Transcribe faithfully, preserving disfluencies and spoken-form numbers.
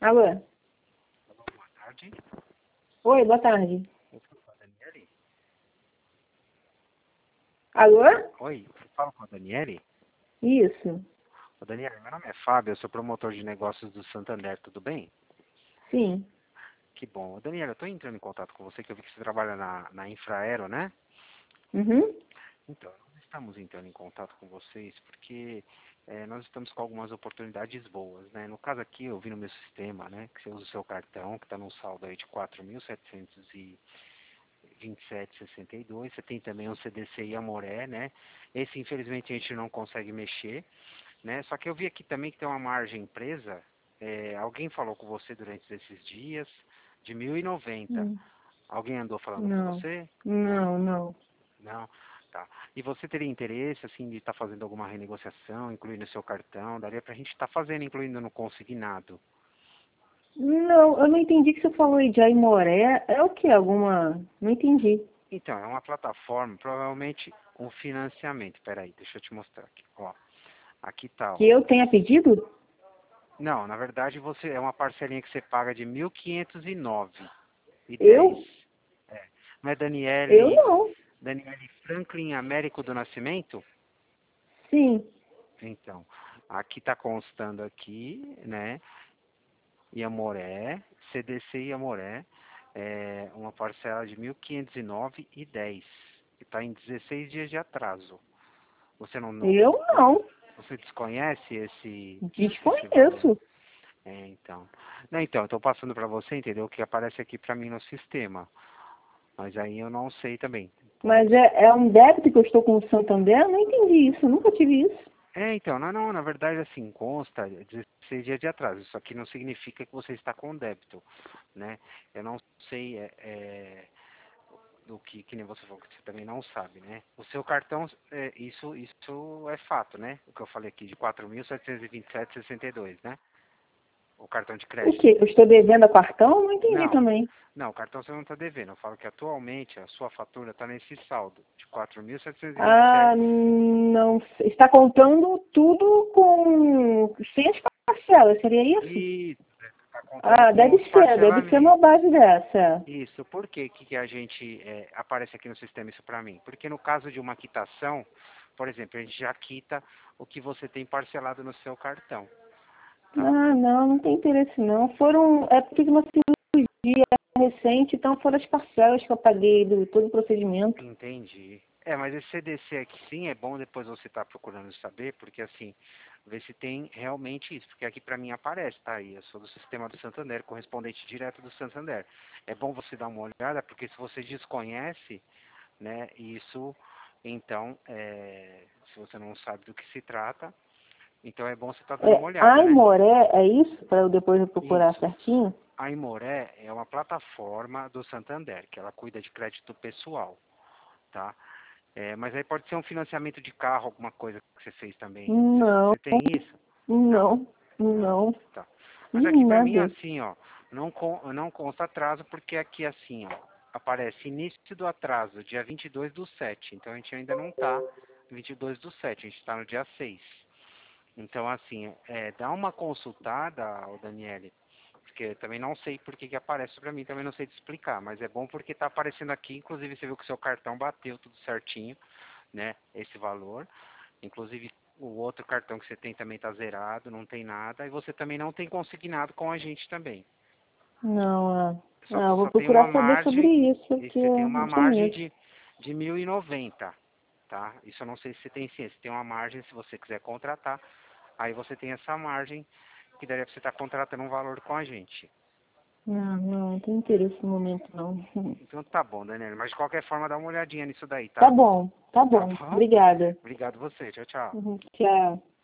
Alô? Alô, boa tarde. Oi, boa tarde. Eu falo com a Daniele? Alô? Oi, eu falo com a Daniele? Isso. Ô, Daniele, meu nome é Fábio, eu sou promotor de negócios do Santander, tudo bem? Sim. Que bom. Ô, Daniele, eu estou entrando em contato com você, que eu vi que você trabalha na, na Infraero, né? Uhum. Então, nós estamos entrando em contato com vocês porque eh, nós estamos com algumas oportunidades boas, né? No caso aqui, eu vi no meu sistema, né, que você usa o seu cartão, que está num saldo aí de quatro mil setecentos e vinte e sete vírgula sessenta e dois. Você tem também um C D C e Amoré, né? Esse, infelizmente, a gente não consegue mexer, né? Só que eu vi aqui também que tem uma margem presa. Eh, alguém falou com você durante esses dias de mil e noventa. Hum. Alguém andou falando com Não. você? Não, não. Não? Tá. E você teria interesse, assim, de estar fazendo alguma renegociação, incluindo o seu cartão? Daria pra gente estar fazendo, incluindo no consignado. Não, eu não entendi que você falou aí de Aimoré. É o que? Alguma... Não entendi. Então, é uma plataforma, provavelmente um financiamento. Peraí, deixa eu te mostrar aqui. Ó, aqui tá, Que ó. eu tenha pedido? Não, na verdade você é uma parcelinha que você paga de mil quinhentos e nove e dez. Eu? É. Não é Eu Daniele, não. Daniele Franklin Américo do Nascimento? Sim. Então, aqui está constando aqui, né? E Amoré, C D C e Amoré, é uma parcela de mil quinhentos e nove e dez. Que está em dezesseis dias de atraso. Você não, não Eu não. você desconhece esse esse valor? Desconheço. É, então. Não, então, estou passando para você, entendeu? O que aparece aqui para mim no sistema. Mas aí eu não sei também. Mas Pode. é, é um débito que eu estou com o Santander? Eu não entendi isso. Eu nunca tive isso. É, então, não, não, na verdade, assim, consta dezesseis dias de atraso. Isso aqui não significa que você está com débito, né? Eu não sei é, é, do que, que nem você falou, que você também não sabe, né? O seu cartão, é, isso, isso é fato, né? O que eu falei aqui, de quatro mil setecentos e vinte e sete vírgula sessenta e dois, né? O cartão de O crédito. quê? Eu estou devendo a cartão? Eu não entendi Não, também. não, o cartão você não está devendo. Eu falo que atualmente a sua fatura está nesse saldo de quatro mil setecentos e vinte e Ah, sete. não. Está contando tudo com... Sem as parcelas, seria isso? E está contando Ah, com deve os ser. Deve ser uma parcelamentos. base dessa. Isso, por que, que a gente é, aparece aqui no sistema isso para mim? Porque no caso de uma quitação, por exemplo, a gente já quita o que você tem parcelado no seu cartão, tá? Ah, não, não tem interesse não. Foram... É porque uma cirurgia recente, então foram as parcelas que eu paguei do todo o procedimento. Entendi. É, mas esse C D C aqui sim é bom depois você estar procurando saber, porque assim, ver se tem realmente isso, porque aqui para mim aparece, tá aí, eu sou do sistema do Santander, correspondente direto do Santander. É bom você dar uma olhada, porque se você desconhece, né, isso, então, é, se você não sabe do que se trata, então é bom você estar dando uma É, olhada, né? Aimoré, é isso? Para eu depois eu procurar Isso. certinho? A Imoré é uma plataforma do Santander, que ela cuida de crédito pessoal, tá? É, mas aí pode ser um financiamento de carro, alguma coisa que você fez também. Você Não, você tem isso? Não, não, não, não. tá. Mas aqui Hum, pra mim é nada. assim, ó, não, con- não consta atraso porque aqui assim, ó, aparece início do atraso, dia vinte e dois do sete. Então a gente ainda não tá vinte e dois do sete, a gente tá no dia seis. Então assim, é, dá uma consultada, ô Daniele, porque eu também não sei por que que aparece pra mim, também não sei te explicar, mas é bom porque tá aparecendo aqui, inclusive você viu que o seu cartão bateu tudo certinho, né, esse valor. Inclusive o outro cartão que você tem também está zerado, não tem nada, e você também não tem consignado com a gente também. Não, é. Só, Ah, eu vou só tem uma procurar saber sobre margem, isso, e porque você tem eu uma não margem conheço. de, de mil e noventa, tá? Isso eu não sei se você tem ciência. Tem uma margem, se você quiser contratar, aí você tem essa margem, que daria para você estar contratando um valor com a gente. Não, não, não tem interesse no momento, não. Então tá bom, Daniela, mas de qualquer forma dá uma olhadinha nisso daí, Tá tá? bom, tá Tá bom. bom? Obrigada. Obrigado você, tchau, tchau. Uhum, tchau.